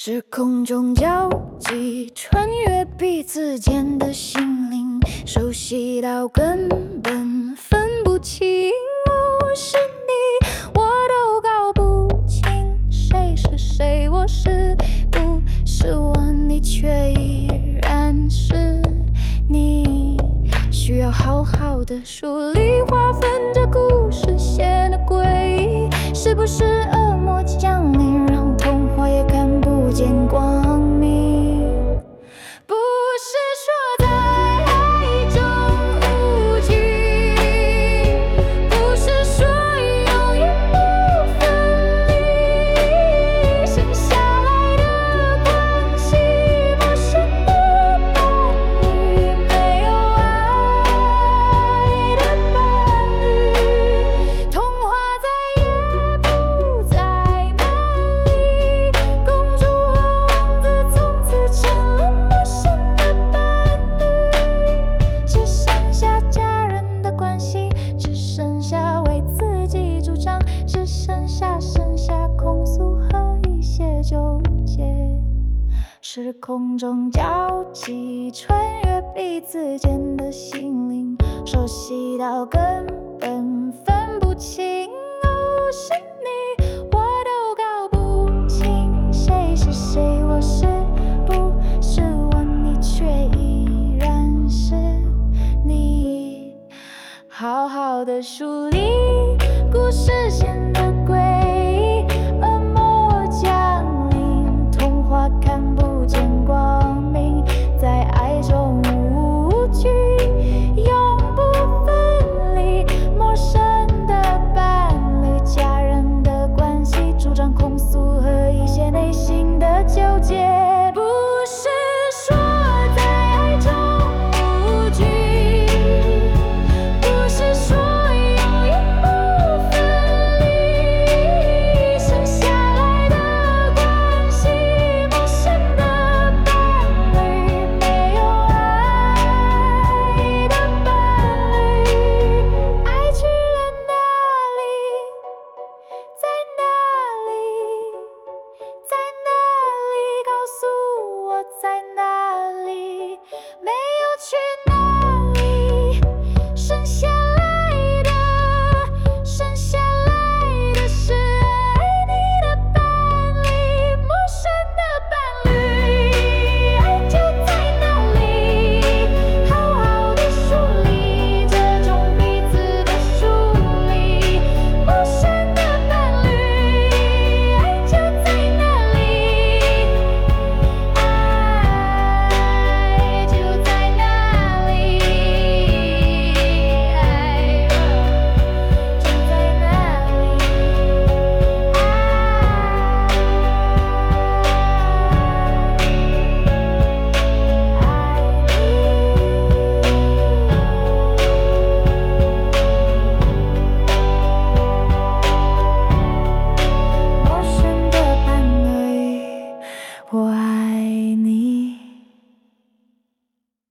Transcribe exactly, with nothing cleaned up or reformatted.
时空中交集，穿越彼此间的心灵，熟悉到根本分不清我是你，我都搞不清谁是谁，我是不是我，你却依然是你。需要好好的梳理，划分这故事线的轨迹，是不是恶魔降临，让童话也看不见光明？不是说在爱中无尽，不是说永远不分离，剩下来的关系，陌生的伴侣，没有爱的伴侣，童话再也不再美丽，公主和王子从此成了陌生的伴侣，只剩下家人的关系，只剩下为自己主张，只剩下剩下控诉和一些纠结。时空中交集，穿越彼此间的心灵，熟悉到根本分不清哦，是